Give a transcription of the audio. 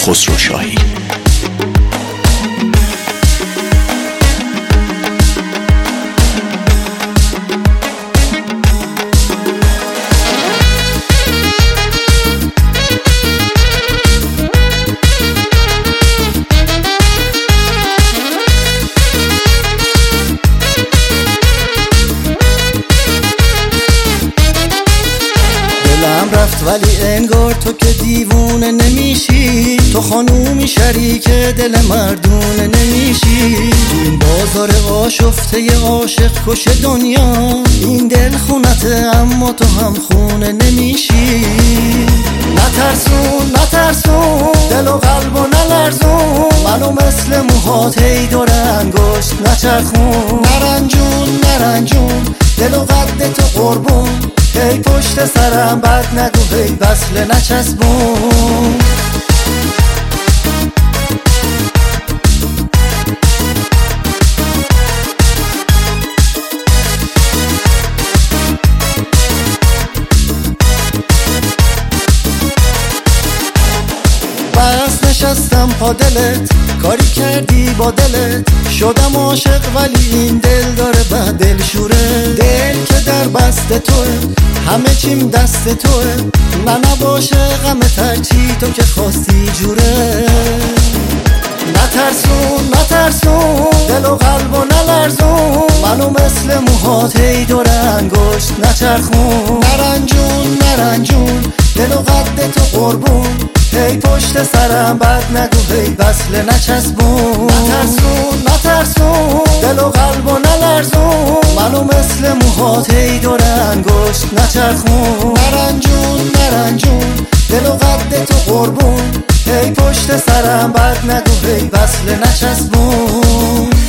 خسروشاهی. دلم رفت ولی انگار تو که دیوونه نمیشی، تو خانومی شریک دل مردونه نمیشی. تو این بازار آشفته عاشق کش دنیا، این دل خونته اما تو هم خونه نمیشی. نترسون دل و قلب و نلرزون، منو مثل موهات هی دور انگشت نچرخون. نرنجون دل و قد تو قربون، هی پشت سرم بد نگو هی وصله نچسبون. بس نشستم پا دلت، کاری کردی با دلت، شدم عاشق ولی این دل داره بد دل شوره. دل که در بست توه، همه چیم دست توه، نباشه غم ترچی تو که خواستی جوره. نترسون دل و قلب و نلرزون، منو مثل موهات هی دور انگشت نچرخون. نرنجون دل و قد تو قربون، هی پشت سرم بد نگو هی وصله نچسبون. نترسون دل و قلب و نلرزون، منو مثل موهات هی دور انگشت نچرخون. نرنجون دل و قد تو قربون، هی پشت سرم بد نگو هی وصله نچسبون.